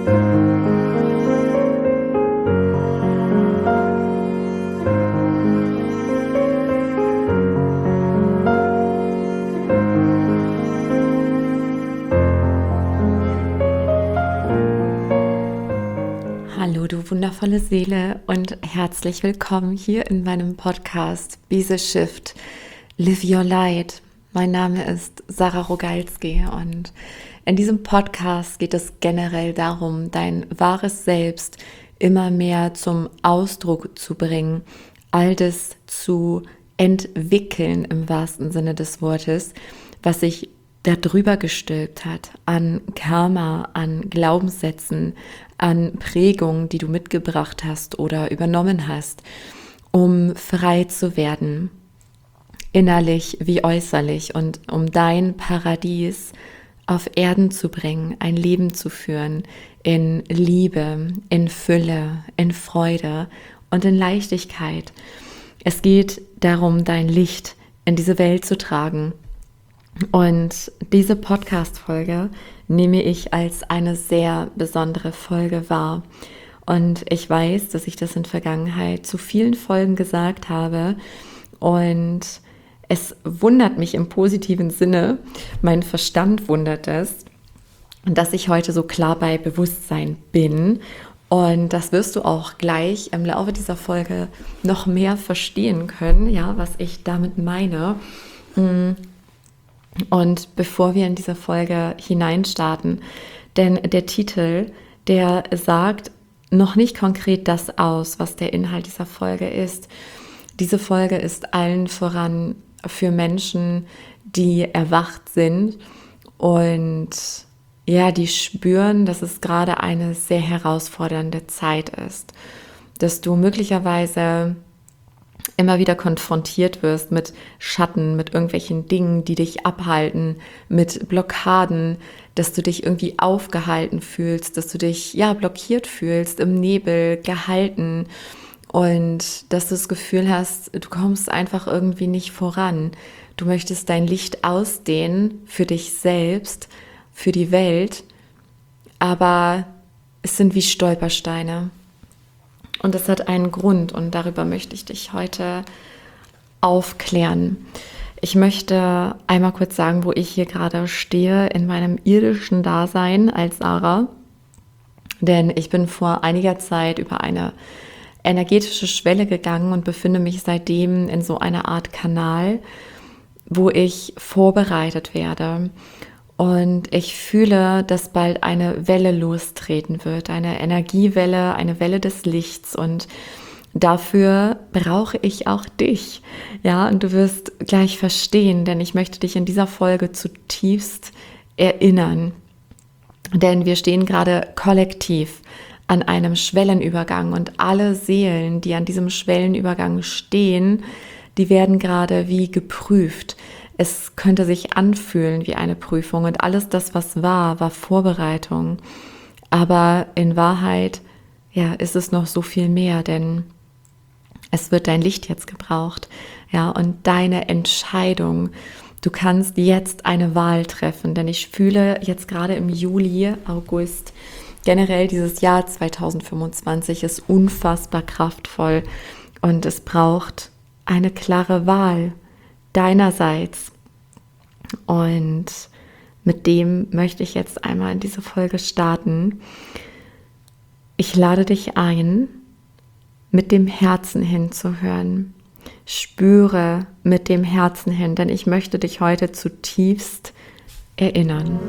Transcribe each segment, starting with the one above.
Hallo, du wundervolle Seele und herzlich willkommen hier in meinem Podcast Be the Shift, Live Your Light. Mein Name ist Sarah Rogalski und in diesem Podcast geht es generell darum, dein wahres Selbst immer mehr zum Ausdruck zu bringen, all das zu entwickeln im wahrsten Sinne des Wortes, was sich darüber gestülpt hat, an Karma, an Glaubenssätzen, an Prägungen, die du mitgebracht hast oder übernommen hast, um frei zu werden, innerlich wie äußerlich, und um dein Paradies auf Erden zu bringen, ein Leben zu führen in Liebe, in Fülle, in Freude und in Leichtigkeit. Es geht darum, dein Licht in diese Welt zu tragen. Und diese Podcast-Folge nehme ich als eine sehr besondere Folge wahr. Und ich weiß, dass ich das in Vergangenheit zu vielen Folgen gesagt habe. Und es wundert mich im positiven Sinne, mein Verstand wundert es, dass ich heute so klar bei Bewusstsein bin. Und das wirst du auch gleich im Laufe dieser Folge noch mehr verstehen können, ja, was ich damit meine. Und bevor wir in diese Folge hineinstarten, denn der Titel, der sagt noch nicht konkret das aus, was der Inhalt dieser Folge ist. Diese Folge ist allen voran für Menschen, die erwacht sind und ja, die spüren, dass es gerade eine sehr herausfordernde Zeit ist, dass du möglicherweise immer wieder konfrontiert wirst mit Schatten, mit irgendwelchen Dingen, die dich abhalten, mit Blockaden, dass du dich irgendwie aufgehalten fühlst, dass du dich blockiert fühlst, im Nebel gehalten und dass du das Gefühl hast, du kommst einfach irgendwie nicht voran. Du möchtest dein Licht ausdehnen für dich selbst, für die Welt, aber es sind wie Stolpersteine. Und das hat einen Grund und darüber möchte ich dich heute aufklären. Ich möchte einmal kurz sagen, wo ich hier gerade stehe in meinem irdischen Dasein als Sarah. Denn ich bin vor einiger Zeit über eine energetische Schwelle gegangen und befinde mich seitdem in so einer Art Kanal, wo ich vorbereitet werde. Und ich fühle, dass bald eine Welle lostreten wird, eine Energiewelle, eine Welle des Lichts. Und dafür brauche ich auch dich. Ja, und du wirst gleich verstehen, denn ich möchte dich in dieser Folge zutiefst erinnern. Denn wir stehen gerade kollektiv an einem Schwellenübergang und alle Seelen, die an diesem Schwellenübergang stehen, die werden gerade wie geprüft. Es könnte sich anfühlen wie eine Prüfung und alles das, was war Vorbereitung. Aber in Wahrheit, ist es noch so viel mehr, denn es wird dein Licht jetzt gebraucht, und deine Entscheidung. Du kannst jetzt eine Wahl treffen, denn ich fühle jetzt gerade im Juli, August, generell dieses Jahr 2025 ist unfassbar kraftvoll und es braucht eine klare Wahl deinerseits. Und mit dem möchte ich jetzt einmal in diese Folge starten. Ich lade dich ein, mit dem Herzen hinzuhören. Spüre mit dem Herzen hin, denn ich möchte dich heute zutiefst erinnern.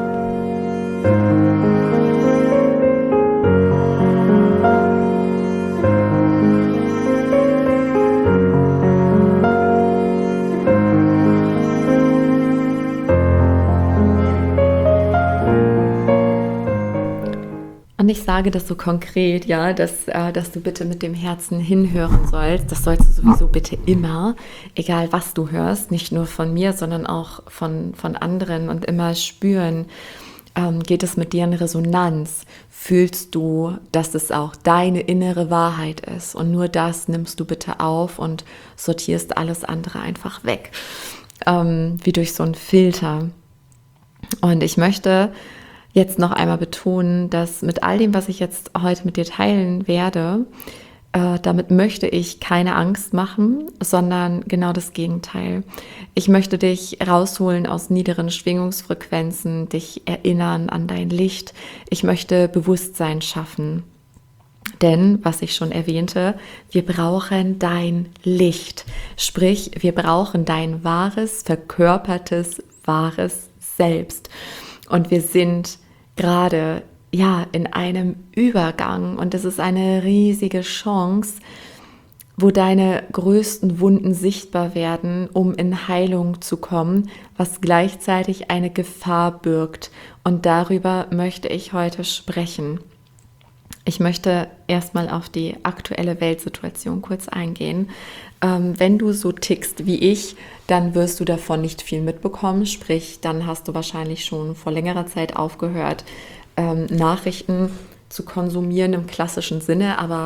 Und ich sage das so konkret, dass du bitte mit dem Herzen hinhören sollst. Das sollst du sowieso bitte immer, egal was du hörst, nicht nur von mir, sondern auch von anderen und immer spüren, geht es mit dir in Resonanz? Fühlst du, dass es auch deine innere Wahrheit ist? Und nur das nimmst du bitte auf und sortierst alles andere einfach weg, wie durch so einen Filter. Und ich möchte jetzt noch einmal betonen, dass mit all dem, was ich jetzt heute mit dir teilen werde, damit möchte ich keine Angst machen, sondern genau das Gegenteil. Ich möchte dich rausholen aus niederen Schwingungsfrequenzen, dich erinnern an dein Licht. Ich möchte Bewusstsein schaffen. Denn, was ich schon erwähnte, wir brauchen dein Licht. Sprich, wir brauchen dein wahres, verkörpertes, wahres Selbst. Und wir sind gerade in einem Übergang, und es ist eine riesige Chance, wo deine größten Wunden sichtbar werden, um in Heilung zu kommen, was gleichzeitig eine Gefahr birgt. Und darüber möchte ich heute sprechen. Ich möchte erstmal auf die aktuelle Weltsituation kurz eingehen. Wenn du so tickst wie ich, dann wirst du davon nicht viel mitbekommen. Sprich, dann hast du wahrscheinlich schon vor längerer Zeit aufgehört, Nachrichten zu konsumieren im klassischen Sinne. Aber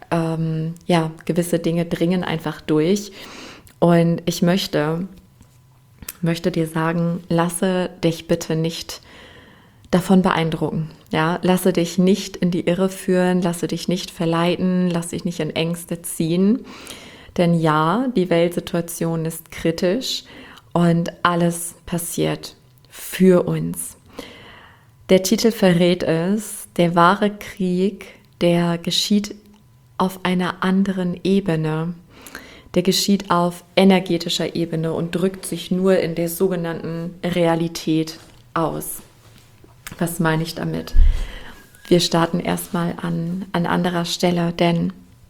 gewisse Dinge dringen einfach durch. Und ich möchte dir sagen, lasse dich bitte nicht davon beeindrucken. Ja, lasse dich nicht in die Irre führen, lasse dich nicht verleiten, lasse dich nicht in Ängste ziehen. Denn ja, die Weltsituation ist kritisch und alles passiert für uns. Der Titel verrät es, der wahre Krieg, der geschieht auf einer anderen Ebene. Der geschieht auf energetischer Ebene und drückt sich nur in der sogenannten Realität aus. Was meine ich damit? Wir starten erstmal an anderer Stelle, denn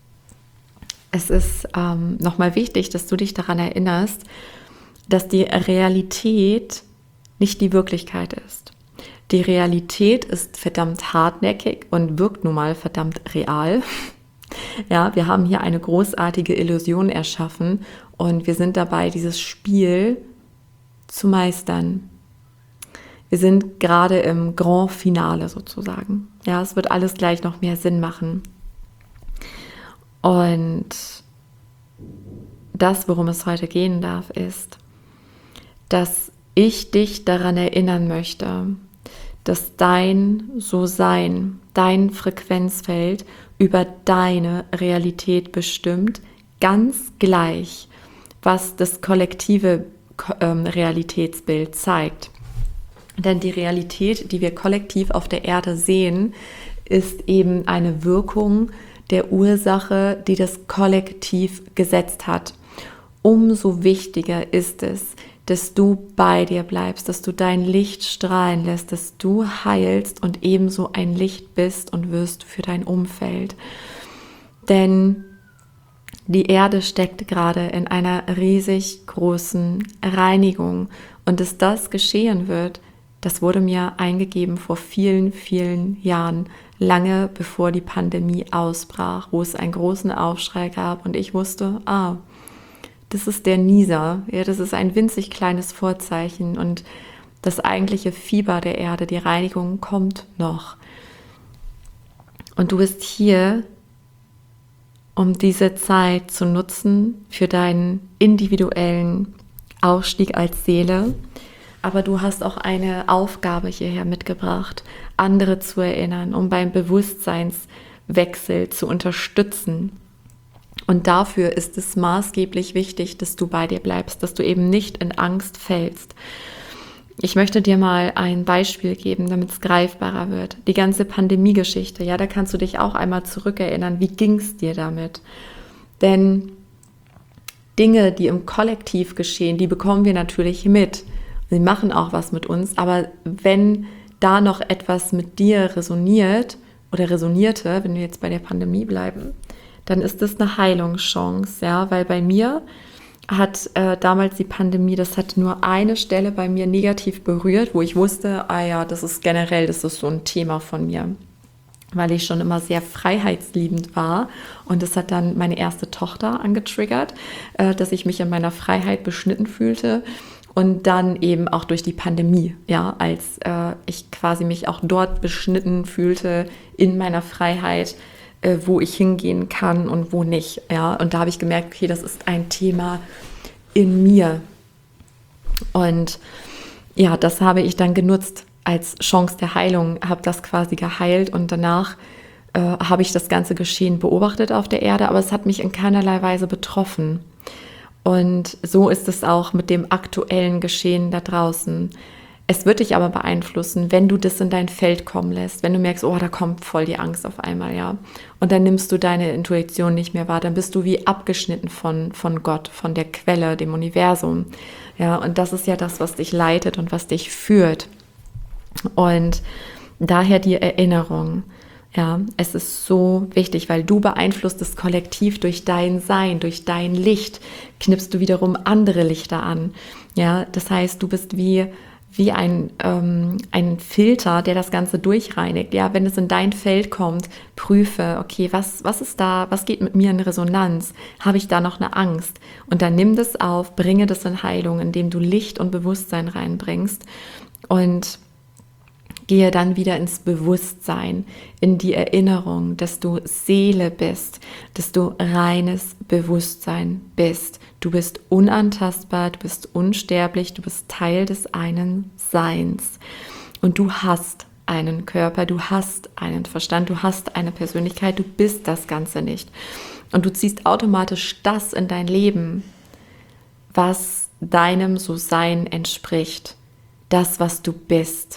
es ist nochmal wichtig, dass du dich daran erinnerst, dass die Realität nicht die Wirklichkeit ist. Die Realität ist verdammt hartnäckig und wirkt nun mal verdammt real. Ja, wir haben hier eine großartige Illusion erschaffen und wir sind dabei, dieses Spiel zu meistern. Wir sind gerade im Grand Finale sozusagen. Ja, es wird alles gleich noch mehr Sinn machen. Und das, worum es heute gehen darf, ist, dass ich dich daran erinnern möchte, dass dein So-Sein, dein Frequenzfeld über deine Realität bestimmt, ganz gleich, was das kollektive Realitätsbild zeigt. Denn die Realität, die wir kollektiv auf der Erde sehen, ist eben eine Wirkung der Ursache, die das Kollektiv gesetzt hat. Umso wichtiger ist es, dass du bei dir bleibst, dass du dein Licht strahlen lässt, dass du heilst und ebenso ein Licht bist und wirst für dein Umfeld. Denn die Erde steckt gerade in einer riesig großen Reinigung und dass das geschehen wird, das wurde mir eingegeben vor vielen, vielen Jahren, lange bevor die Pandemie ausbrach, wo es einen großen Aufschrei gab und ich wusste, das ist der Nieser, ja, das ist ein winzig kleines Vorzeichen und das eigentliche Fieber der Erde, die Reinigung kommt noch. Und du bist hier, um diese Zeit zu nutzen für deinen individuellen Aufstieg als Seele. Aber du hast auch eine Aufgabe hierher mitgebracht, andere zu erinnern, um beim Bewusstseinswechsel zu unterstützen. Und dafür ist es maßgeblich wichtig, dass du bei dir bleibst, dass du eben nicht in Angst fällst. Ich möchte dir mal ein Beispiel geben, damit es greifbarer wird. Die ganze Pandemie-Geschichte, ja, da kannst du dich auch einmal zurückerinnern. Wie ging es dir damit? Denn Dinge, die im Kollektiv geschehen, die bekommen wir natürlich mit. Sie machen auch was mit uns, aber wenn da noch etwas mit dir resoniert oder resonierte, wenn wir jetzt bei der Pandemie bleiben, dann ist das eine Heilungschance, ja, weil bei mir hat damals die Pandemie, das hat nur eine Stelle bei mir negativ berührt, wo ich wusste, das ist generell, das ist so ein Thema von mir, weil ich schon immer sehr freiheitsliebend war und das hat dann meine erste Tochter angetriggert, dass ich mich in meiner Freiheit beschnitten fühlte. Und dann eben auch durch die Pandemie, ja, als ich quasi mich auch dort beschnitten fühlte in meiner Freiheit, wo ich hingehen kann und wo nicht, ja. Und da habe ich gemerkt, okay, das ist ein Thema in mir. Und ja, das habe ich dann genutzt als Chance der Heilung, habe das quasi geheilt und danach habe ich das ganze Geschehen beobachtet auf der Erde, aber es hat mich in keinerlei Weise betroffen. Und so ist es auch mit dem aktuellen Geschehen da draußen. Es wird dich aber beeinflussen, wenn du das in dein Feld kommen lässt, wenn du merkst, oh, da kommt voll die Angst auf einmal, ja. Und dann nimmst du deine Intuition nicht mehr wahr, dann bist du wie abgeschnitten von Gott, von der Quelle, dem Universum. Ja, und das ist ja das, was dich leitet und was dich führt. Und daher die Erinnerung. Ja, es ist so wichtig, weil du beeinflusst das Kollektiv durch dein Sein, durch dein Licht, knipst du wiederum andere Lichter an. Ja, das heißt, du bist wie ein Filter, der das Ganze durchreinigt. Ja, wenn es in dein Feld kommt, prüfe, okay, was ist da, was geht mit mir in Resonanz? Habe ich da noch eine Angst? Und dann nimm das auf, bringe das in Heilung, indem du Licht und Bewusstsein reinbringst und gehe dann wieder ins Bewusstsein, in die Erinnerung, dass du Seele bist, dass du reines Bewusstsein bist. Du bist unantastbar, du bist unsterblich, du bist Teil des einen Seins. Und du hast einen Körper, du hast einen Verstand, du hast eine Persönlichkeit, du bist das Ganze nicht. Und du ziehst automatisch das in dein Leben, was deinem So-Sein entspricht. Das, was du bist.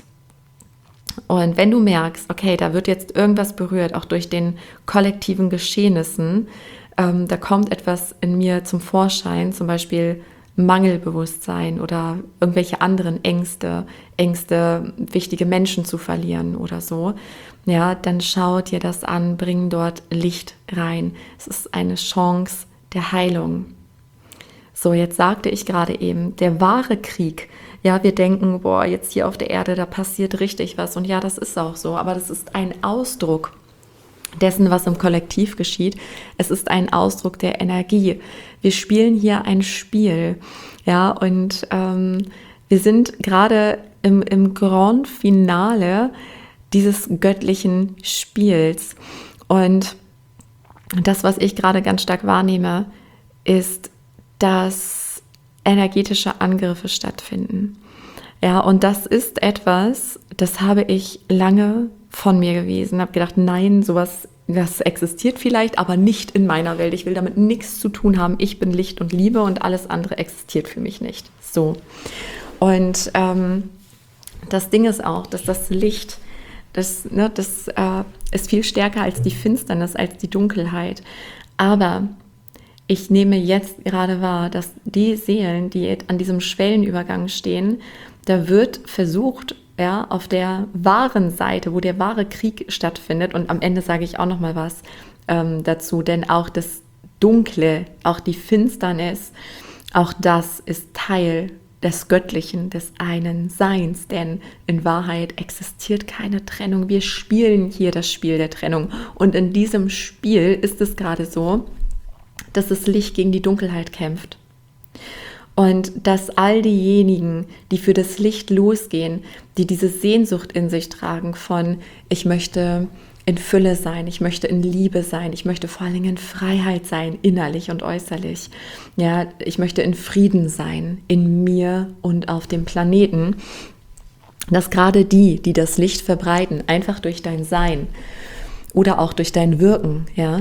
Und wenn du merkst, okay, da wird jetzt irgendwas berührt, auch durch den kollektiven Geschehnissen, da kommt etwas in mir zum Vorschein, zum Beispiel Mangelbewusstsein oder irgendwelche anderen Ängste, wichtige Menschen zu verlieren oder so, ja, dann schau dir das an, bring dort Licht rein. Es ist eine Chance der Heilung. So, jetzt sagte ich gerade eben, der wahre Krieg. Ja, wir denken, boah, jetzt hier auf der Erde, da passiert richtig was. Und ja, das ist auch so. Aber das ist ein Ausdruck dessen, was im Kollektiv geschieht. Es ist ein Ausdruck der Energie. Wir spielen hier ein Spiel. Ja, und wir sind gerade im Grand Finale dieses göttlichen Spiels. Und das, was ich gerade ganz stark wahrnehme, ist, dass energetische Angriffe stattfinden. Ja, und das ist etwas, das habe ich lange von mir gewesen. Habe gedacht, nein, sowas, das existiert vielleicht, aber nicht in meiner Welt. Ich will damit nichts zu tun haben. Ich bin Licht und Liebe und alles andere existiert für mich nicht. So. Und das Ding ist auch, dass das Licht, das ist viel stärker als die Finsternis, als die Dunkelheit. Aber ich nehme jetzt gerade wahr, dass die Seelen, die an diesem Schwellenübergang stehen, da wird versucht, ja, auf der wahren Seite, wo der wahre Krieg stattfindet, und am Ende sage ich auch noch mal was dazu, denn auch das Dunkle, auch die Finsternis, auch das ist Teil des Göttlichen, des einen Seins, denn in Wahrheit existiert keine Trennung. Wir spielen hier das Spiel der Trennung und in diesem Spiel ist es gerade so, dass das Licht gegen die Dunkelheit kämpft. Und dass all diejenigen, die für das Licht losgehen, die diese Sehnsucht in sich tragen von, ich möchte in Fülle sein, ich möchte in Liebe sein, ich möchte vor allen Dingen in Freiheit sein, innerlich und äußerlich. Ja, ich möchte in Frieden sein, in mir und auf dem Planeten. Dass gerade die das Licht verbreiten, einfach durch dein Sein oder auch durch dein Wirken, ja,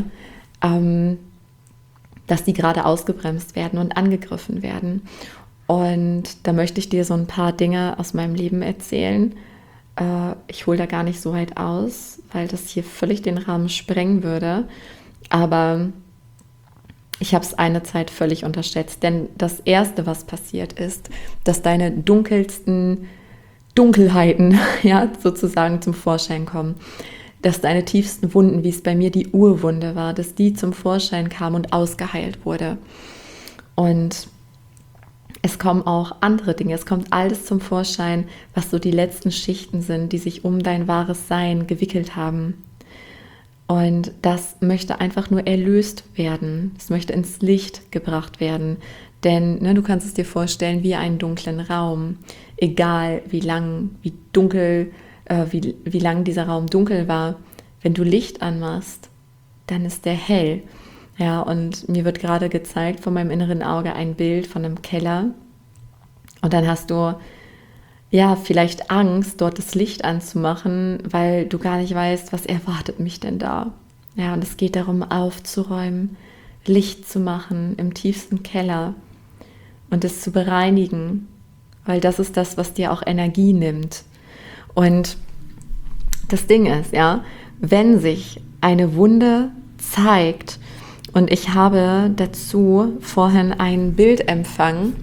dass die gerade ausgebremst werden und angegriffen werden. Und da möchte ich dir so ein paar Dinge aus meinem Leben erzählen. Ich hole da gar nicht so weit aus, weil das hier völlig den Rahmen sprengen würde. Aber ich habe es eine Zeit völlig unterschätzt. Denn das Erste, was passiert ist, dass deine dunkelsten Dunkelheiten, ja, sozusagen zum Vorschein kommen. Dass deine tiefsten Wunden, wie es bei mir die Urwunde war, dass die zum Vorschein kamen und ausgeheilt wurde. Und es kommen auch andere Dinge, es kommt alles zum Vorschein, was so die letzten Schichten sind, die sich um dein wahres Sein gewickelt haben. Und das möchte einfach nur erlöst werden, es möchte ins Licht gebracht werden. Denn du kannst es dir vorstellen wie einen dunklen Raum, egal wie lang, wie dunkel, wie lang dieser Raum dunkel war, wenn du Licht anmachst, dann ist der hell. Ja, und mir wird gerade gezeigt von meinem inneren Auge ein Bild von einem Keller. Und dann hast du ja, vielleicht Angst, dort das Licht anzumachen, weil du gar nicht weißt, was erwartet mich denn da. Ja, und es geht darum, aufzuräumen, Licht zu machen im tiefsten Keller und es zu bereinigen, weil das ist das, was dir auch Energie nimmt. Und das Ding ist, ja, wenn sich eine Wunde zeigt, und ich habe dazu vorhin ein Bild empfangen,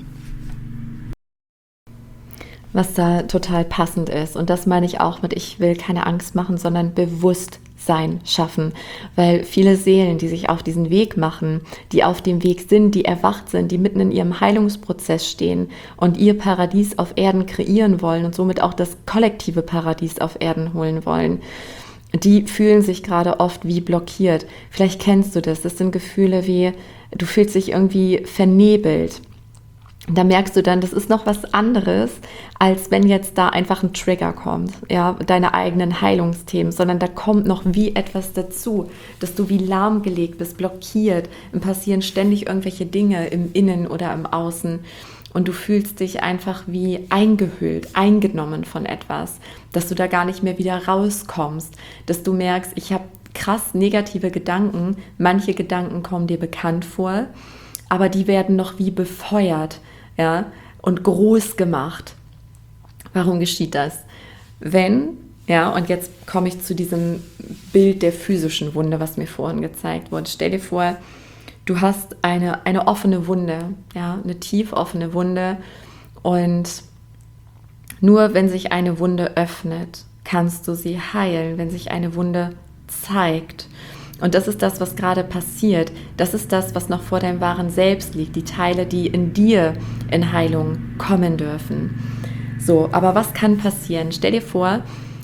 was da total passend ist. Und das meine ich auch mit, ich will keine Angst machen, sondern Bewusstsein schaffen. Weil viele Seelen, die sich auf diesen Weg machen, die auf dem Weg sind, die erwacht sind, die mitten in ihrem Heilungsprozess stehen und ihr Paradies auf Erden kreieren wollen und somit auch das kollektive Paradies auf Erden holen wollen, die fühlen sich gerade oft wie blockiert. Vielleicht kennst du das. Das sind Gefühle wie, du fühlst dich irgendwie vernebelt. Da merkst du dann, das ist noch was anderes, als wenn jetzt da einfach ein Trigger kommt, ja, deine eigenen Heilungsthemen, sondern da kommt noch wie etwas dazu, dass du wie lahmgelegt bist, blockiert, und passieren ständig irgendwelche Dinge im Innen oder im Außen und du fühlst dich einfach wie eingehüllt, eingenommen von etwas, dass du da gar nicht mehr wieder rauskommst, dass du merkst, ich habe krass negative Gedanken, manche Gedanken kommen dir bekannt vor, aber die werden noch wie befeuert, ja, und groß gemacht. Warum geschieht das? Wenn, ja, und jetzt komme ich zu diesem Bild der physischen Wunde, was mir vorhin gezeigt wurde. Stell dir vor, du hast eine offene Wunde, ja, eine tief offene Wunde und nur wenn sich eine Wunde öffnet, kannst du sie heilen, wenn sich eine Wunde zeigt. Und das ist das, was gerade passiert. Das ist das, was noch vor deinem wahren Selbst liegt. Die Teile, die in dir in Heilung kommen dürfen. So, aber was kann passieren? Stell dir vor,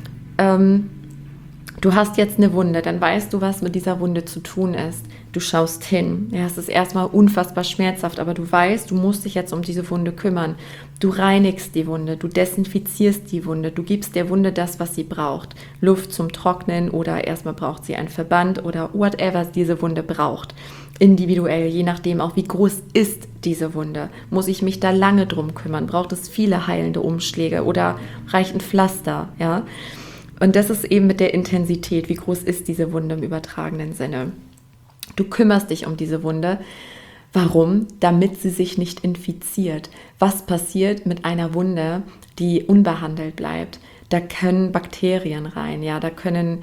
du hast jetzt eine Wunde, dann weißt du, was mit dieser Wunde zu tun ist. Du schaust hin. Ja, es ist erstmal unfassbar schmerzhaft, aber du weißt, du musst dich jetzt um diese Wunde kümmern. Du reinigst die Wunde, du desinfizierst die Wunde, du gibst der Wunde das, was sie braucht. Luft zum Trocknen oder erstmal braucht sie einen Verband oder whatever diese Wunde braucht. Individuell, je nachdem auch, wie groß ist diese Wunde. Muss ich mich da lange drum kümmern? Braucht es viele heilende Umschläge oder reicht ein Pflaster? Ja? Und das ist eben mit der Intensität, wie groß ist diese Wunde im übertragenen Sinne. Du kümmerst dich um diese Wunde. Warum? Damit sie sich nicht infiziert. Was passiert mit einer Wunde, die unbehandelt bleibt? Da können Bakterien rein, ja, da kann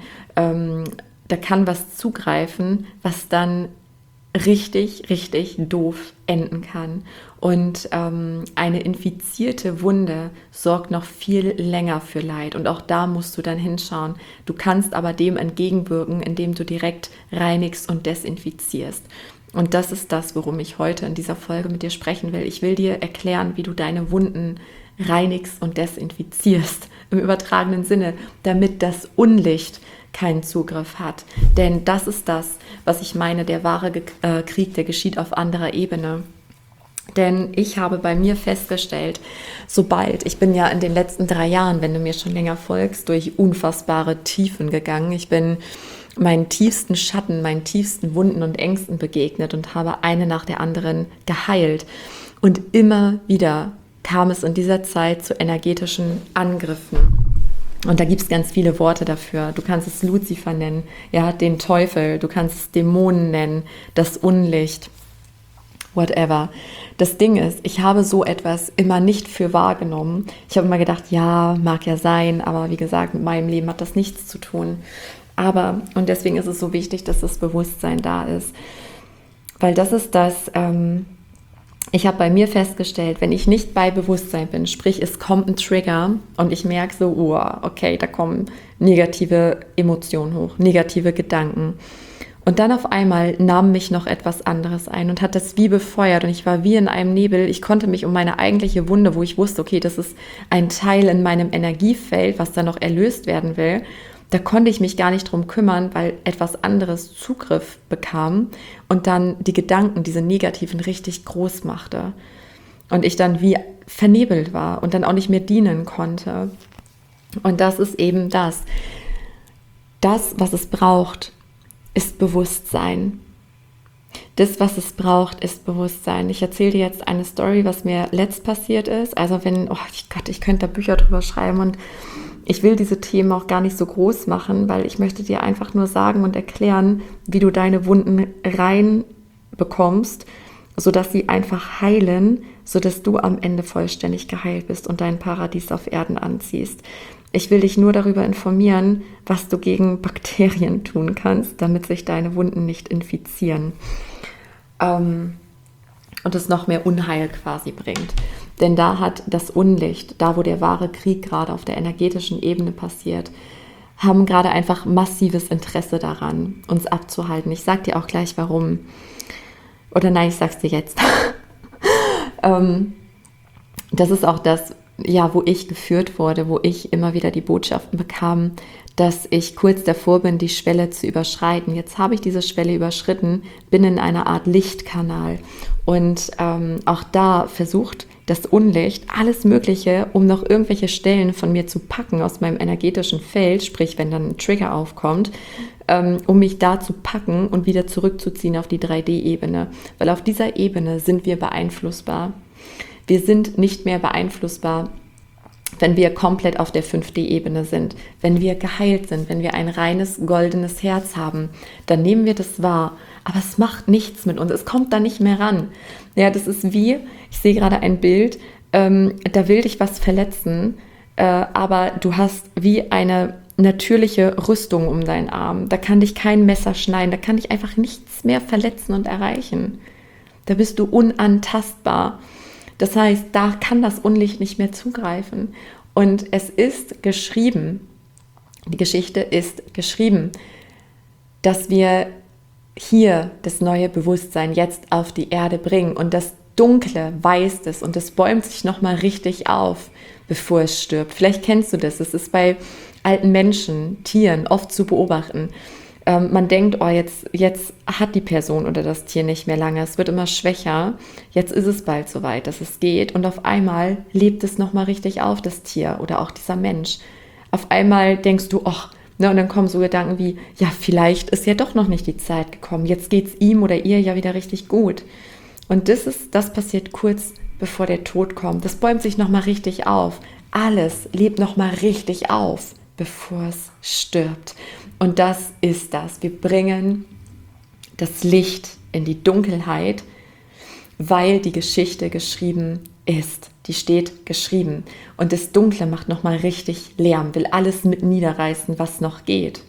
was zugreifen, was dann richtig, richtig doof enden kann. Und eine infizierte Wunde sorgt noch viel länger für Leid. Und auch da musst du dann hinschauen. Du kannst aber dem entgegenwirken, indem du direkt reinigst und desinfizierst. Und das ist das, worum ich heute in dieser Folge mit dir sprechen will. Ich will dir erklären, wie du deine Wunden reinigst und desinfizierst, im übertragenen Sinne, damit das Unlicht keinen Zugriff hat. Denn das ist das, was ich meine, der wahre Krieg, der geschieht auf anderer Ebene. Denn ich habe bei mir festgestellt, ich bin ja in den letzten 3 Jahren, wenn du mir schon länger folgst, durch unfassbare Tiefen gegangen. Ich bin meinen tiefsten Schatten, meinen tiefsten Wunden und Ängsten begegnet und habe eine nach der anderen geheilt. Und immer wieder kam es in dieser Zeit zu energetischen Angriffen. Und da gibt es ganz viele Worte dafür. Du kannst es Luzifer nennen, ja, den Teufel, du kannst es Dämonen nennen, das Unlicht, whatever. Das Ding ist, ich habe so etwas immer nicht für wahrgenommen. Ich habe immer gedacht, ja, mag ja sein, aber wie gesagt, mit meinem Leben hat das nichts zu tun. Und deswegen ist es so wichtig, dass das Bewusstsein da ist. Weil das ist das, ich habe bei mir festgestellt, wenn ich nicht bei Bewusstsein bin, sprich es kommt ein Trigger und ich merke so, oh, okay, da kommen negative Emotionen hoch, negative Gedanken. Und dann auf einmal nahm mich noch etwas anderes ein und hat das wie befeuert und ich war wie in einem Nebel. Ich konnte mich um meine eigentliche Wunde, wo ich wusste, okay, das ist ein Teil in meinem Energiefeld, was da noch erlöst werden will, da konnte ich mich gar nicht drum kümmern, weil etwas anderes Zugriff bekam und dann die Gedanken, diese negativen, richtig groß machte. Und ich dann wie vernebelt war und dann auch nicht mehr dienen konnte. Und das ist eben das. Das, was es braucht, ist Bewusstsein. Das, was es braucht, ist Bewusstsein. Ich erzähle dir jetzt eine Story, was mir letzt passiert ist. Also wenn, oh Gott, ich könnte da Bücher drüber schreiben und ich will diese Themen auch gar nicht so groß machen, weil ich möchte dir einfach nur sagen und erklären, wie du deine Wunden rein bekommst, sodass sie einfach heilen, sodass du am Ende vollständig geheilt bist und dein Paradies auf Erden anziehst. Ich will dich nur darüber informieren, was du gegen Bakterien tun kannst, damit sich deine Wunden nicht infizieren und es noch mehr Unheil quasi bringt. Denn da hat das Unlicht, da wo der wahre Krieg gerade auf der energetischen Ebene passiert, haben gerade einfach massives Interesse daran, uns abzuhalten. Ich sage dir auch gleich, warum. Oder nein, ich sag's dir jetzt. Das ist auch das, ja, wo ich geführt wurde, wo ich immer wieder die Botschaften bekam, dass ich kurz davor bin, die Schwelle zu überschreiten. Jetzt habe ich diese Schwelle überschritten, bin in einer Art Lichtkanal und auch da versucht das Unlicht alles Mögliche, um noch irgendwelche Stellen von mir zu packen aus meinem energetischen Feld, sprich, wenn dann ein Trigger aufkommt, um mich da zu packen und wieder zurückzuziehen auf die 3D-Ebene. Weil auf dieser Ebene sind wir beeinflussbar. Wir sind nicht mehr beeinflussbar, wenn wir komplett auf der 5D-Ebene sind, wenn wir geheilt sind, wenn wir ein reines, goldenes Herz haben, dann nehmen wir das wahr. Aber es macht nichts mit uns, es kommt da nicht mehr ran. Ja, das ist wie, ich sehe gerade ein Bild, da will dich was verletzen, aber du hast wie eine natürliche Rüstung um deinen Arm. Da kann dich kein Messer schneiden, da kann dich einfach nichts mehr verletzen und erreichen. Da bist du unantastbar. Das heißt, da kann das Unlicht nicht mehr zugreifen. Und es ist geschrieben, die Geschichte ist geschrieben, dass wir hier das neue Bewusstsein jetzt auf die Erde bringen. Und das Dunkle weiß es und es bäumt sich nochmal richtig auf, bevor es stirbt. Vielleicht kennst du das. Es ist bei alten Menschen, Tieren oft zu beobachten. Man denkt, oh, jetzt hat die Person oder das Tier nicht mehr lange, es wird immer schwächer, jetzt ist es bald soweit, dass es geht und auf einmal lebt es nochmal richtig auf, das Tier oder auch dieser Mensch. Auf einmal denkst du, ach, ne, und dann kommen so Gedanken wie, ja, vielleicht ist ja doch noch nicht die Zeit gekommen, jetzt geht es ihm oder ihr ja wieder richtig gut. Und das passiert kurz bevor der Tod kommt, das bäumt sich nochmal richtig auf, alles lebt nochmal richtig auf, bevor es stirbt. Und das ist das. Wir bringen das Licht in die Dunkelheit, weil die Geschichte geschrieben ist. Die steht geschrieben. Und das Dunkle macht nochmal richtig Lärm, will alles mit niederreißen, was noch geht.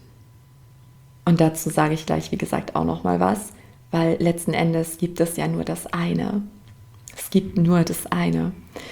Und dazu sage ich gleich, wie gesagt, auch nochmal was, weil letzten Endes gibt es ja nur das eine. Es gibt nur das eine.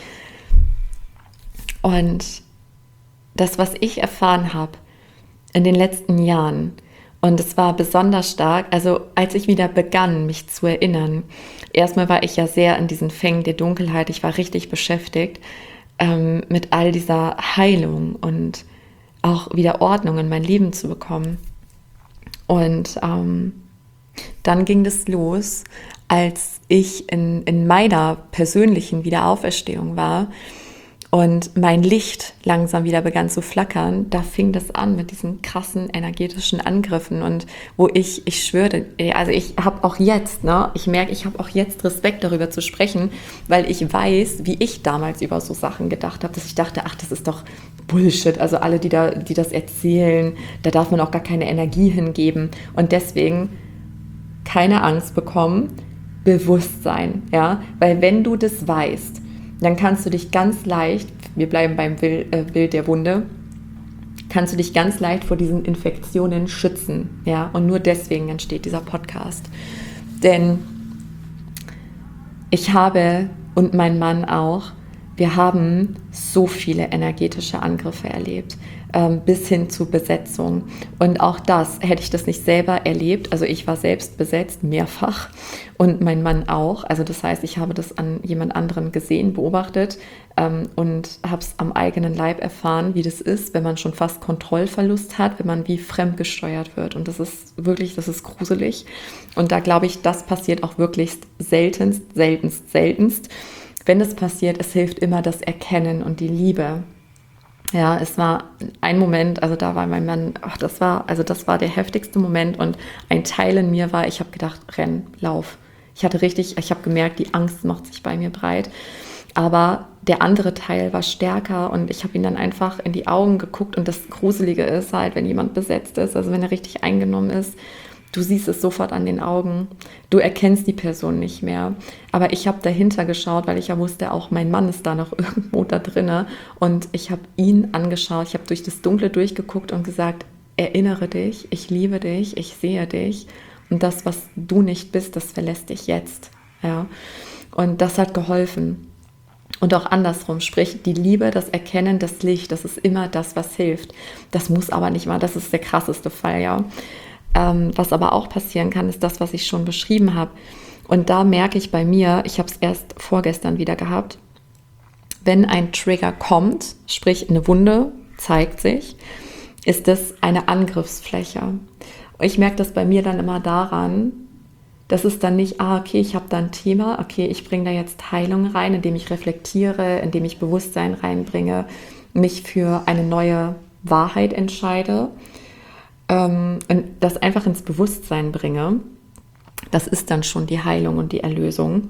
Und das, was ich erfahren habe, in den letzten Jahren. Und es war besonders stark, also als ich wieder begann, mich zu erinnern. Erstmal war ich ja sehr in diesen Fängen der Dunkelheit. Ich war richtig beschäftigt mit all dieser Heilung und auch wieder Ordnung in mein Leben zu bekommen. Und dann ging das los, als ich in meiner persönlichen Wiederauferstehung war. Und mein Licht langsam wieder begann zu flackern, da fing das an mit diesen krassen energetischen Angriffen und wo ich schwöre, also ich habe auch jetzt, ich merke, ich habe auch jetzt Respekt darüber zu sprechen, weil ich weiß, wie ich damals über so Sachen gedacht habe, dass ich dachte, ach, das ist doch Bullshit, also alle, die das erzählen, da darf man auch gar keine Energie hingeben und deswegen keine Angst bekommen, Bewusstsein, ja, weil wenn du das weißt, dann kannst du dich ganz leicht, wir bleiben beim Bild der Wunde, kannst du dich ganz leicht vor diesen Infektionen schützen. Ja? Und nur deswegen entsteht dieser Podcast. Denn ich habe und mein Mann auch, wir haben so viele energetische Angriffe erlebt, bis hin zu Besetzung. Und auch das, hätte ich das nicht selber erlebt, also ich war selbst besetzt, mehrfach, und mein Mann auch. Also das heißt, ich habe das an jemand anderen gesehen, beobachtet und habe es am eigenen Leib erfahren, wie das ist, wenn man schon fast Kontrollverlust hat, wenn man wie fremdgesteuert wird. Und das ist wirklich, das ist gruselig. Und da glaube ich, das passiert auch wirklich seltenst. Wenn es passiert, es hilft immer das Erkennen und die Liebe. Ja, es war ein Moment, also da war mein Mann, das war der heftigste Moment und ein Teil in mir war, ich habe gedacht, renn, lauf. Ich habe gemerkt, die Angst macht sich bei mir breit. Aber der andere Teil war stärker und ich habe ihn dann einfach in die Augen geguckt. Und das Gruselige ist halt, wenn jemand besetzt ist, also wenn er richtig eingenommen ist, du siehst es sofort an den Augen. Du erkennst die Person nicht mehr. Aber ich habe dahinter geschaut, weil ich ja wusste, auch mein Mann ist da noch irgendwo da drinne. Und ich habe ihn angeschaut. Ich habe durch das Dunkle durchgeguckt und gesagt, erinnere dich, ich liebe dich, ich sehe dich. Und das, was du nicht bist, das verlässt dich jetzt. Ja? Und das hat geholfen. Und auch andersrum, sprich die Liebe, das Erkennen, das Licht, das ist immer das, was hilft. Das muss aber nicht mal, das ist der krasseste Fall, ja. Was aber auch passieren kann, ist das, was ich schon beschrieben habe. Und da merke ich bei mir, ich habe es erst vorgestern wieder gehabt, wenn ein Trigger kommt, sprich eine Wunde zeigt sich, ist das eine Angriffsfläche. Und ich merke das bei mir dann immer daran, das ist dann nicht, okay, ich habe da ein Thema, okay, ich bringe da jetzt Heilung rein, indem ich reflektiere, indem ich Bewusstsein reinbringe, mich für eine neue Wahrheit entscheide und das einfach ins Bewusstsein bringe. Das ist dann schon die Heilung und die Erlösung.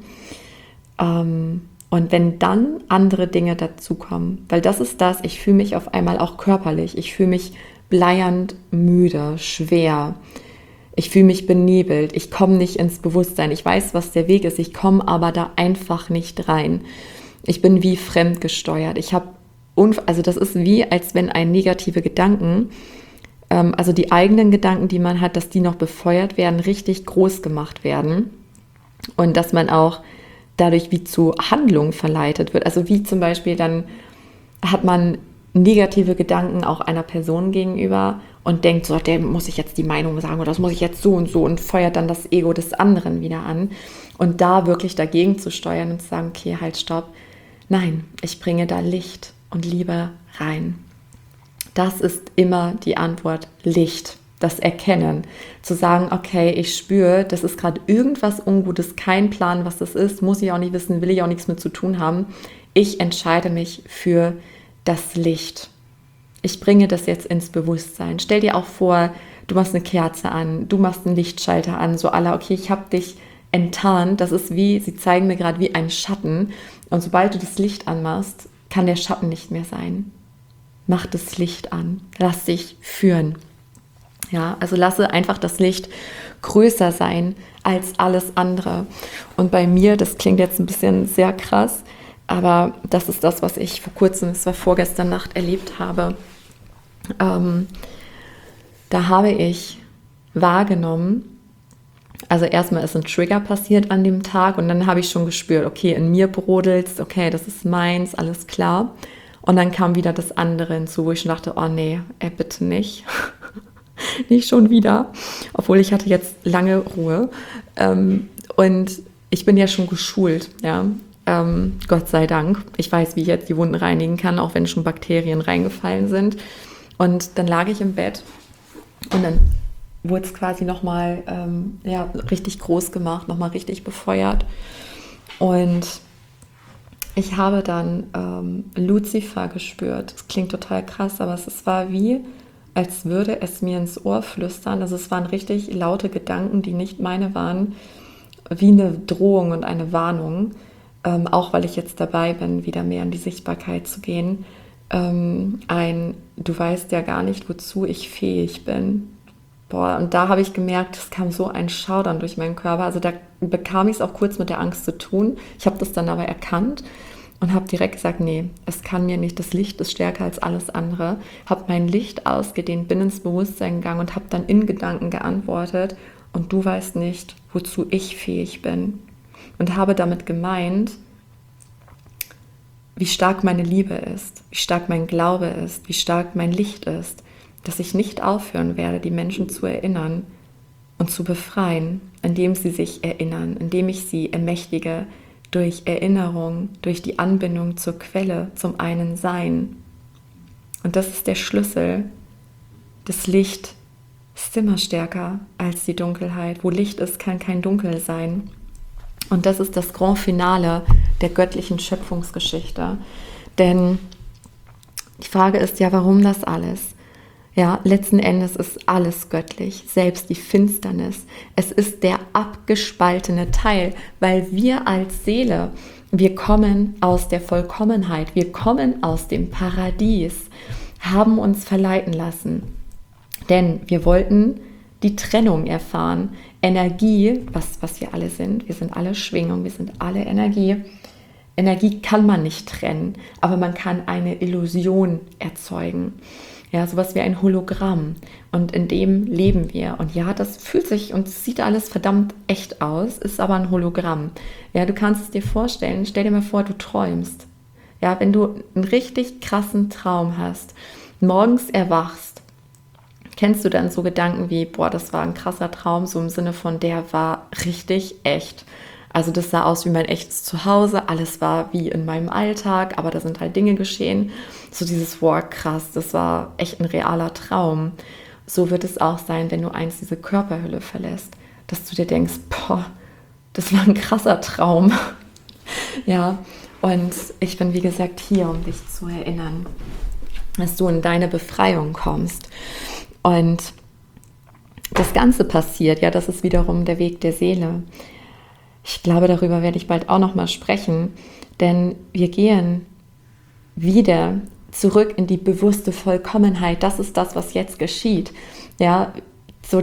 Und wenn dann andere Dinge dazukommen, weil das ist das, ich fühle mich auf einmal auch körperlich, ich fühle mich bleiernd müde, schwer, ich fühle mich benebelt, ich komme nicht ins Bewusstsein, ich weiß, was der Weg ist, ich komme aber da einfach nicht rein. Ich bin wie fremdgesteuert. Also das ist wie, als wenn negative Gedanken, also die eigenen Gedanken, die man hat, dass die noch befeuert werden, richtig groß gemacht werden und dass man auch dadurch wie zu Handlungen verleitet wird. Also wie zum Beispiel dann hat man negative Gedanken auch einer Person gegenüber und denkt so, dem muss ich jetzt die Meinung sagen oder das muss ich jetzt so und feuert dann das Ego des anderen wieder an. Und da wirklich dagegen zu steuern und zu sagen, okay, halt, stopp. Nein, ich bringe da Licht und Liebe rein. Das ist immer die Antwort, Licht, das Erkennen. Zu sagen, okay, ich spüre, das ist gerade irgendwas Ungutes, kein Plan, was das ist, muss ich auch nicht wissen, will ich auch nichts mit zu tun haben. Ich entscheide mich für das Licht. Ich bringe das jetzt ins Bewusstsein. Stell dir auch vor, du machst eine Kerze an, du machst einen Lichtschalter an, so aller, okay, ich habe dich enttarnt. Das ist wie, sie zeigen mir gerade wie ein Schatten. Und sobald du das Licht anmachst, kann der Schatten nicht mehr sein. Mach das Licht an. Lass dich führen. Ja, also lasse einfach das Licht größer sein als alles andere. Und bei mir, das klingt jetzt ein bisschen sehr krass, aber das ist das, was ich vor kurzem, es war vorgestern Nacht, erlebt habe. Da habe ich wahrgenommen, also erstmal ist ein Trigger passiert an dem Tag und dann habe ich schon gespürt, okay, in mir brodelt's, okay, das ist meins, alles klar. Und dann kam wieder das andere hinzu, wo ich schon dachte, oh nee, bitte nicht. Nicht schon wieder. Obwohl ich hatte jetzt lange Ruhe. Und ich bin ja schon geschult, ja. Gott sei Dank. Ich weiß, wie ich jetzt die Wunden reinigen kann, auch wenn schon Bakterien reingefallen sind. Und dann lag ich im Bett und dann wurde es quasi nochmal richtig groß gemacht, nochmal richtig befeuert. Und ich habe dann Luzifer gespürt. Das klingt total krass, aber es war wie, als würde es mir ins Ohr flüstern. Also es waren richtig laute Gedanken, die nicht meine waren, wie eine Drohung und eine Warnung. Auch weil ich jetzt dabei bin, wieder mehr in die Sichtbarkeit zu gehen. Du weißt ja gar nicht, wozu ich fähig bin. Boah, und da habe ich gemerkt, es kam so ein Schaudern durch meinen Körper. Also da bekam ich es auch kurz mit der Angst zu tun. Ich habe das dann aber erkannt und habe direkt gesagt, nee, es kann mir nicht. Das Licht ist stärker als alles andere. Habe mein Licht ausgedehnt, bin ins Bewusstsein gegangen und habe dann in Gedanken geantwortet. Und du weißt nicht, wozu ich fähig bin. Und habe damit gemeint, wie stark meine Liebe ist, wie stark mein Glaube ist, wie stark mein Licht ist, dass ich nicht aufhören werde, die Menschen zu erinnern und zu befreien, indem sie sich erinnern, indem ich sie ermächtige durch Erinnerung, durch die Anbindung zur Quelle, zum einen Sein. Und das ist der Schlüssel. Das Licht ist immer stärker als die Dunkelheit. Wo Licht ist, kann kein Dunkel sein. Und das ist das Grand Finale der göttlichen Schöpfungsgeschichte. Denn die Frage ist ja, warum das alles? Ja, letzten Endes ist alles göttlich, selbst die Finsternis. Es ist der abgespaltene Teil, weil wir als Seele, wir kommen aus der Vollkommenheit, wir kommen aus dem Paradies, haben uns verleiten lassen. Denn wir wollten die Trennung erfahren. Energie, was wir alle sind alle Schwingung, wir sind alle Energie. Energie kann man nicht trennen, aber man kann eine Illusion erzeugen. Ja, sowas wie ein Hologramm. Und in dem leben wir. Und ja, das fühlt sich und sieht alles verdammt echt aus, ist aber ein Hologramm. Ja, du kannst es dir vorstellen, stell dir mal vor, du träumst. Ja, wenn du einen richtig krassen Traum hast, morgens erwachst, kennst du dann so Gedanken wie, boah, das war ein krasser Traum, so im Sinne von, der war richtig echt. Also das sah aus wie mein echtes Zuhause, alles war wie in meinem Alltag, aber da sind halt Dinge geschehen. So dieses, boah, krass, das war echt ein realer Traum. So wird es auch sein, wenn du einst diese Körperhülle verlässt, dass du dir denkst, boah, das war ein krasser Traum. Ja, und ich bin wie gesagt hier, um dich zu erinnern, dass du in deine Befreiung kommst. Und das Ganze passiert, ja, das ist wiederum der Weg der Seele. Ich glaube, darüber werde ich bald auch noch mal sprechen, denn wir gehen wieder zurück in die bewusste Vollkommenheit. Das ist das, was jetzt geschieht. Ja, so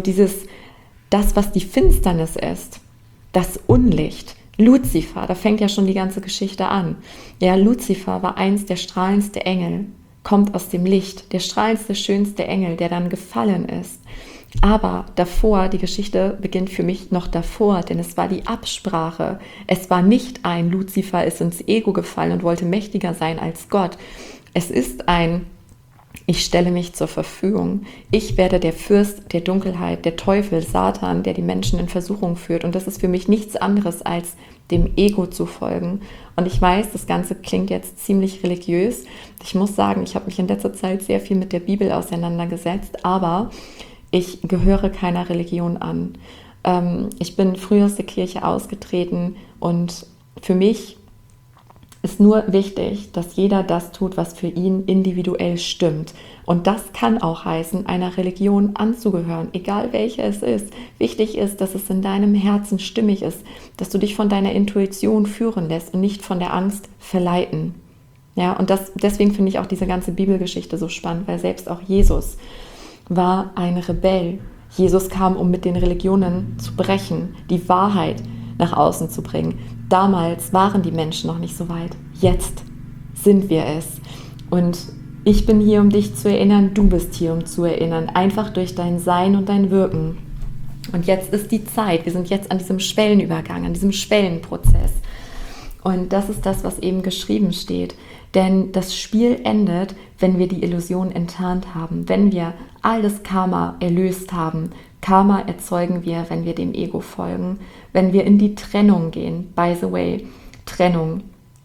das, was die Finsternis ist, das Unlicht. Luzifer, da fängt ja schon die ganze Geschichte an. Ja, Luzifer war einst der strahlendste Engel, kommt aus dem Licht, der strahlendste, schönste Engel, der dann gefallen ist. Aber davor, die Geschichte beginnt für mich noch davor, denn es war die Absprache. Es war nicht ein Luzifer ist ins Ego gefallen und wollte mächtiger sein als Gott. Es ist ein, ich stelle mich zur Verfügung. Ich werde der Fürst der Dunkelheit, der Teufel, Satan, der die Menschen in Versuchung führt. Und das ist für mich nichts anderes, als dem Ego zu folgen. Und ich weiß, das Ganze klingt jetzt ziemlich religiös. Ich muss sagen, ich habe mich in letzter Zeit sehr viel mit der Bibel auseinandergesetzt, aber ich gehöre keiner Religion an. Ich bin früher aus der Kirche ausgetreten und für mich ist nur wichtig, dass jeder das tut, was für ihn individuell stimmt. Und das kann auch heißen, einer Religion anzugehören, egal welche es ist. Wichtig ist, dass es in deinem Herzen stimmig ist, dass du dich von deiner Intuition führen lässt und nicht von der Angst verleiten. Ja, und deswegen finde ich auch diese ganze Bibelgeschichte so spannend, weil selbst auch Jesus war ein Rebell. Jesus kam, um mit den Religionen zu brechen, die Wahrheit nach außen zu bringen. Damals waren die Menschen noch nicht so weit. Jetzt sind wir es. Und ich bin hier, um dich zu erinnern. Du bist hier, um zu erinnern. Einfach durch dein Sein und dein Wirken. Und jetzt ist die Zeit. Wir sind jetzt an diesem Schwellenübergang, an diesem Schwellenprozess. Und das ist das, was eben geschrieben steht. Denn das Spiel endet, wenn wir die Illusion enttarnt haben, wenn wir all das Karma erlöst haben. Karma erzeugen wir, wenn wir dem Ego folgen, wenn wir in die Trennung gehen. By the way, Trennung,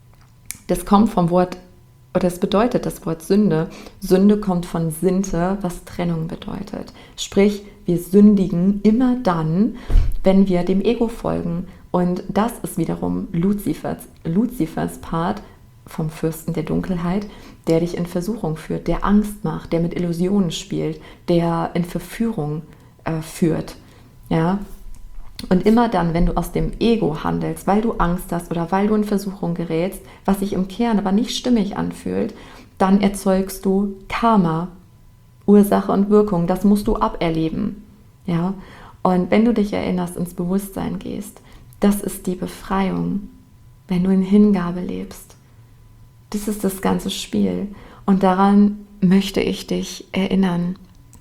das kommt vom Wort, oder es bedeutet das Wort Sünde. Sünde kommt von Sinte, was Trennung bedeutet. Sprich, wir sündigen immer dann, wenn wir dem Ego folgen. Und das ist wiederum Luzifers Part vom Fürsten der Dunkelheit, der dich in Versuchung führt, der Angst macht, der mit Illusionen spielt, der in Verführung führt. Ja? Und immer dann, wenn du aus dem Ego handelst, weil du Angst hast oder weil du in Versuchung gerätst, was sich im Kern aber nicht stimmig anfühlt, dann erzeugst du Karma, Ursache und Wirkung. Das musst du aberleben. Ja? Und wenn du dich erinnerst, ins Bewusstsein gehst, das ist die Befreiung, wenn du in Hingabe lebst. Das ist das ganze Spiel. Und daran möchte ich dich erinnern.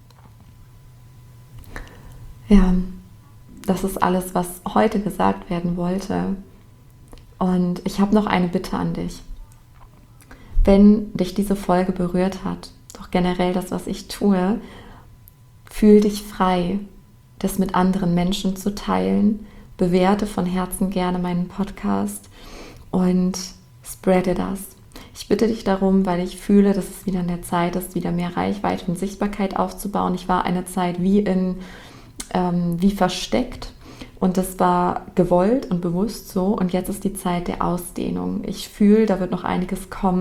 Ja, das ist alles, was heute gesagt werden wollte. Und ich habe noch eine Bitte an dich. Wenn dich diese Folge berührt hat, doch generell das, was ich tue, fühl dich frei, das mit anderen Menschen zu teilen. Bewerte von Herzen gerne meinen Podcast und spreade das. Ich bitte dich darum, weil ich fühle, dass es wieder an der Zeit ist, wieder mehr Reichweite und Sichtbarkeit aufzubauen. Ich war eine Zeit wie versteckt und das war gewollt und bewusst so und jetzt ist die Zeit der Ausdehnung. Ich fühle, da wird noch einiges kommen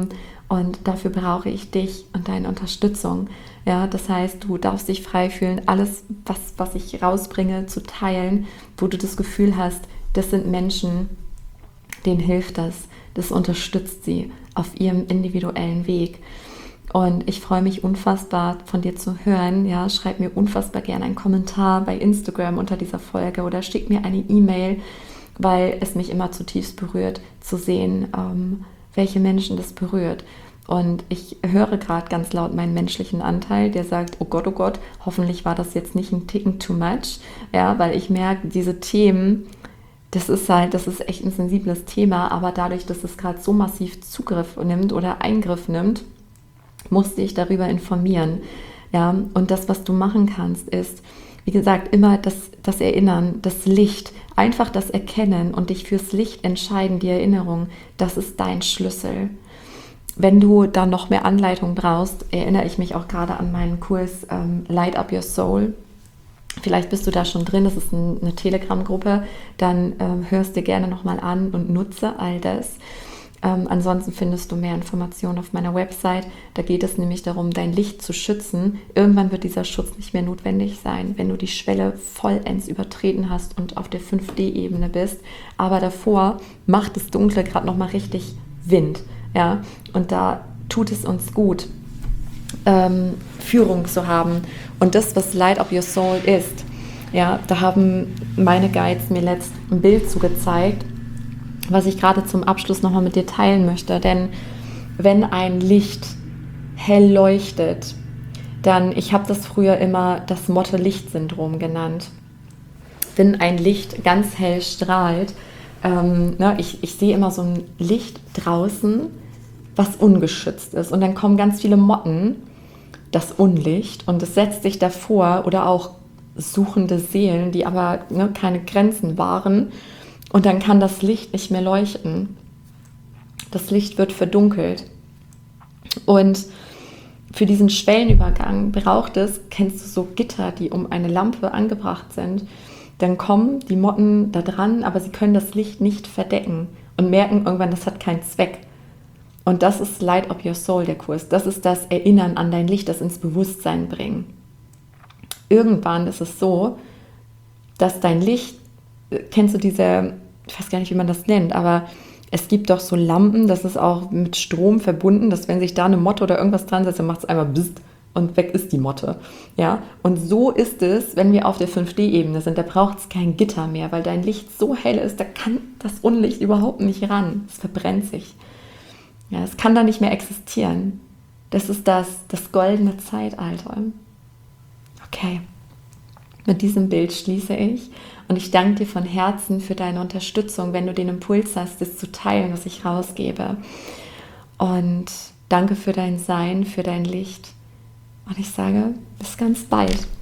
Und dafür brauche ich dich und deine Unterstützung. Ja, das heißt, du darfst dich frei fühlen, alles, was ich rausbringe, zu teilen, wo du das Gefühl hast, das sind Menschen, denen hilft das. Das unterstützt sie auf ihrem individuellen Weg. Und ich freue mich unfassbar, von dir zu hören. Ja, schreib mir unfassbar gerne einen Kommentar bei Instagram unter dieser Folge oder schick mir eine E-Mail, weil es mich immer zutiefst berührt, zu sehen, welche Menschen das berührt. Und ich höre gerade ganz laut meinen menschlichen Anteil, der sagt, oh Gott, hoffentlich war das jetzt nicht ein Ticken too much. Ja, weil ich merke, diese Themen, das ist echt ein sensibles Thema, aber dadurch, dass es gerade so massiv Zugriff nimmt oder Eingriff nimmt, musste ich darüber informieren. Ja, und das, was du machen kannst, ist, wie gesagt, immer das Erinnern, das Licht, einfach das Erkennen und dich fürs Licht entscheiden, die Erinnerung, das ist dein Schlüssel. Wenn du dann noch mehr Anleitung brauchst, erinnere ich mich auch gerade an meinen Kurs Light Up Your Soul. Vielleicht bist du da schon drin, das ist eine Telegram-Gruppe, dann hörst dir gerne nochmal an und nutze all das. Ansonsten findest du mehr Informationen auf meiner Website. Da geht es nämlich darum, dein Licht zu schützen. Irgendwann wird dieser Schutz nicht mehr notwendig sein, wenn du die Schwelle vollends übertreten hast und auf der 5D-Ebene bist. Aber davor macht das Dunkle gerade nochmal richtig Wind. Ja? Und da tut es uns gut, Führung zu haben. Und das, was Light Up Your Soul ist, ja, da haben meine Guides mir letzt ein Bild zugezeigt, was ich gerade zum Abschluss nochmal mit dir teilen möchte. Denn wenn ein Licht hell leuchtet, dann, ich habe das früher immer das Motte-Licht-Syndrom genannt. Wenn ein Licht ganz hell strahlt, ich sehe immer so ein Licht draußen, was ungeschützt ist. Und dann kommen ganz viele Motten, das Unlicht, und es setzt sich davor, oder auch suchende Seelen, die aber keine Grenzen wahren. Und dann kann das Licht nicht mehr leuchten. Das Licht wird verdunkelt. Und für diesen Schwellenübergang braucht es, kennst du so Gitter, die um eine Lampe angebracht sind, dann kommen die Motten da dran, aber sie können das Licht nicht verdecken und merken irgendwann, das hat keinen Zweck. Und das ist Light Up Your Soul, der Kurs. Das ist das Erinnern an dein Licht, das ins Bewusstsein bringen. Irgendwann ist es so, dass dein Licht, kennst du diese, ich weiß gar nicht, wie man das nennt, aber es gibt doch so Lampen, das ist auch mit Strom verbunden, dass wenn sich da eine Motte oder irgendwas dran setzt, dann macht es einmal bzzzt und weg ist die Motte. Ja? Und so ist es, wenn wir auf der 5D-Ebene sind, da braucht es kein Gitter mehr, weil dein Licht so hell ist, da kann das Unlicht überhaupt nicht ran. Es verbrennt sich. Ja, es kann da nicht mehr existieren. Das ist das goldene Zeitalter. Okay, mit diesem Bild schließe ich. Und ich danke dir von Herzen für deine Unterstützung, wenn du den Impuls hast, das zu teilen, was ich rausgebe. Und danke für dein Sein, für dein Licht. Und ich sage, bis ganz bald.